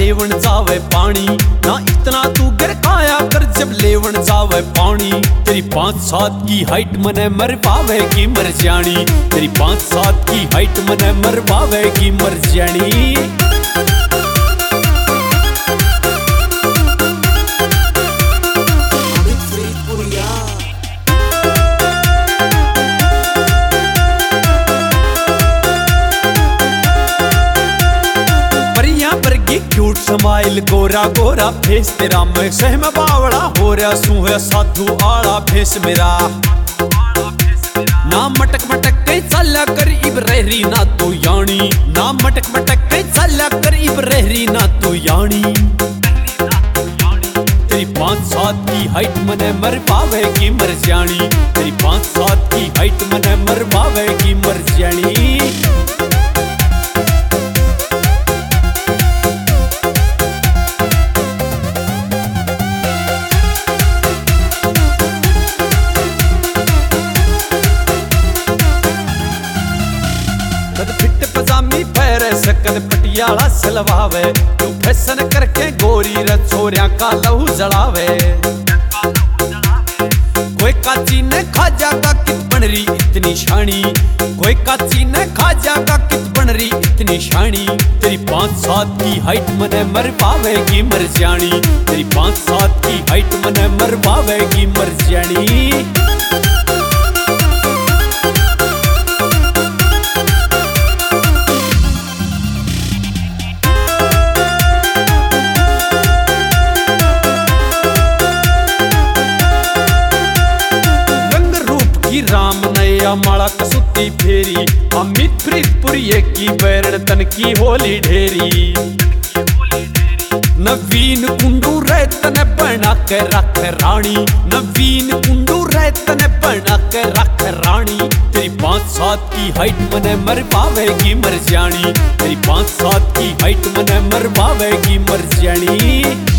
लेवन जावे पानी, ना इतना तू गिर खाया कर जब लेवन जावे पानी। तेरी 5-7 की हाइट मने मर पावेगी मर जानी, तेरी 5-7 की हाइट मने मर पावेगी मर जानी। Cute smile Gora Gora face तेरा, मैं सहम बावड़ा हो रहा सू है साधु आड़ा फेस मेरा। ना मटक मटक के चला कर इब रहरी ना तू यानी, ना मटक मटक के चला कर इब रहरी ना तू यानी। तेरी 5-7 की हाइट मने मर पावेगी मर जानी, तेरी 5-7 की हाइट मने मर पावेगी मर जानी। पजामी पैरे सकद पटियाला सलवावे, तू फैशन करके गोरी रे छोरिया का लहू जलावे। कोई काची ने खा जागा कित बन रही इतनी शानी, कोई काची ने खा जागा कित बन रही इतनी शानी। तेरी 5-7 की हाइट मने मर पावेगी मर जानी, तेरी 5-7 की हाइट मने मर पावेगी मर जानी। राम नैया माला कसुती फेरी, अमित प्रीतपुरी की बैरण तन की होली ढेरी। नवीन कुंडू रहतन बना के रख रानी, नवीन कुंडू रहतन बना के रख रानी। तेरी 5-7 की हाइट मने मर पावेगी मर जानी, तेरी 5-7 की हाइट मने मर पावेगी मर जानी।